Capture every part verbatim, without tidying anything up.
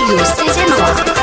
Studio Sejanwa.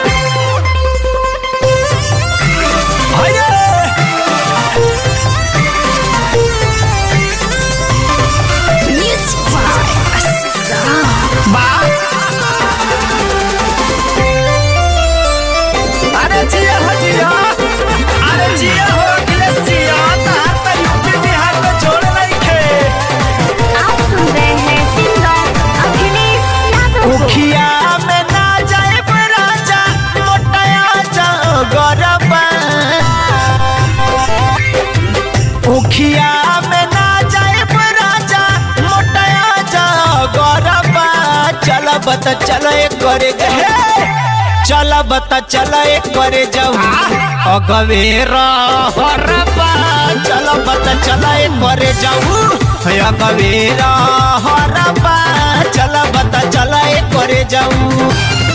उखिया में ना जाए राजा मोटाया जा गौरबा चल बता चल एक करे चल बता चल एक करे जाऊ अगवेरा हरबा चल बता चल एक करे जाऊ अगवेरा हरबा चल बता चल एक करे जाऊ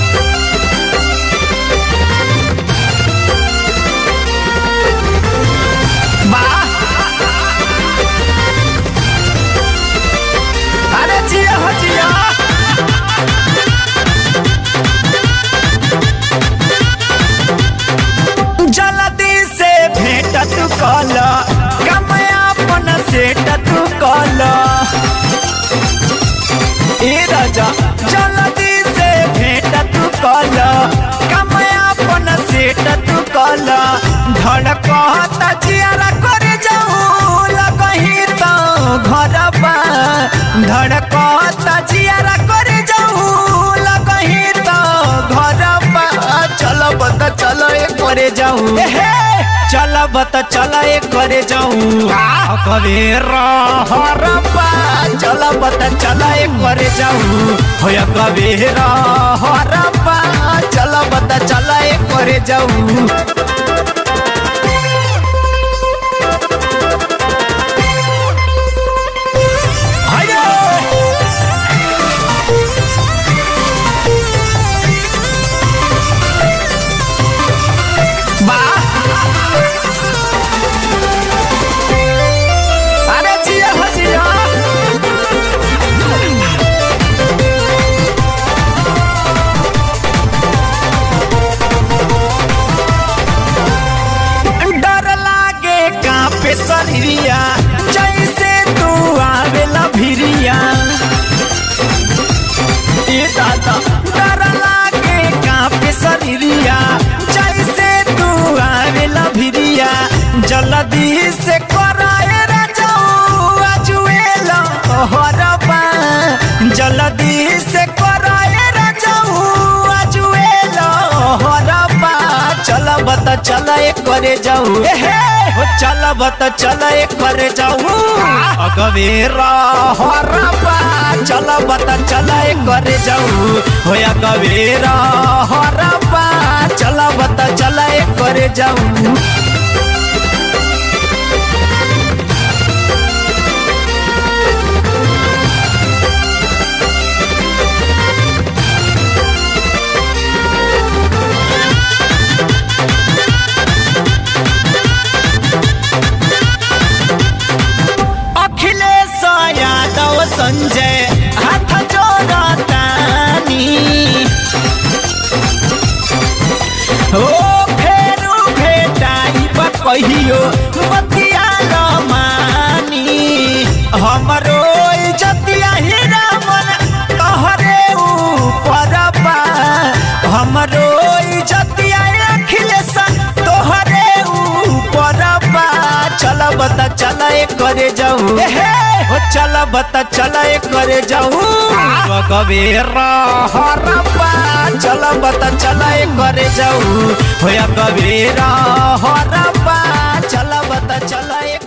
जल्दी से भेंट तू कल कमयापन सेट तू कल ए राजा जल्दी से भेंट तू कल कमयापन सेट तू कल धड़कता जियारा कर जाऊं लगही तो घर बा धड़कता जियारा कर जाऊं लगही तो घर बा चल बता चल करे जाऊं चल बता चल करे जाऊं कबेरा हरबा चल बता चल करे जाऊं होया कबेरा हरबा चल बता चल करे जाऊं शरीरिया जैसे तू आवेला भिरिया ए दादा डर लागे कांपे शरीरिया जैसे तू आवेला भिरिया जल्दी से कराए राजाऊ आजुएला हरबा जल्दी से कराए राजाऊ आजुएला हरबा चल बता चल करे जाऊ चल बता चल करे जाऊ अगवेरा हरबा चल बता चल करे जाऊ होया गवेरा हरबा चल बता चल करे जाऊ संजय हाथ जोड़तानी ओ फेरू भेटाई कहियो बतिया मानी हमरो इज्जतिया हीरा मन तोहरे ऊपर बा हमरो इज्जतिया अखिलेश तोहरे ऊपर बा चल बता चल करे जाऊ चल बता चल करे जाऊ कबेरा हरबा चल बता चल करे जाऊ होया कबेरा हरबा चल बता चल